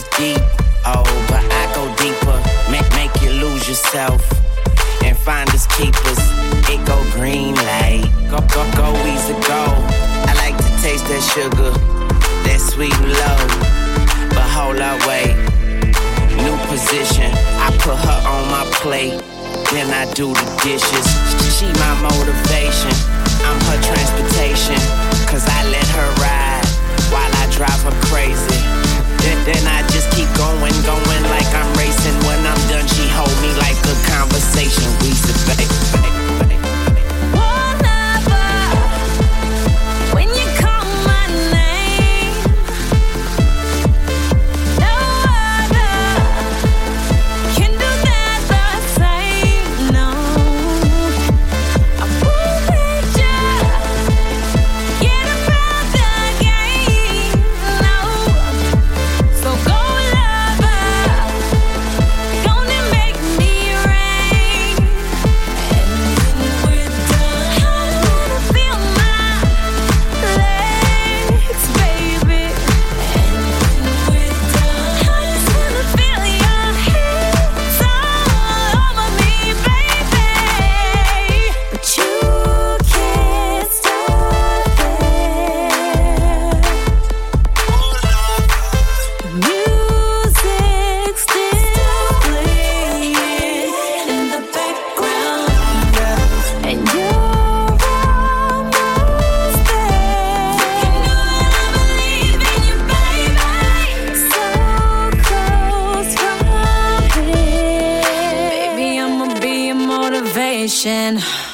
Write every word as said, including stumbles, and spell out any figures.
is deep, oh, but I go deeper. Make, make you lose yourself and find us keepers. It go green light, go, go, go easy, go. I like to taste that sugar, that sweet and low. But hold up, wait, new position. I put her on my plate, then I do the dishes. She my motivation, I'm her transportation. Cause I let her ride while I drive her crazy. Then, then I just keep going, going like I'm racing. When I'm done, she hold me like a conversation. We debate. Motivation.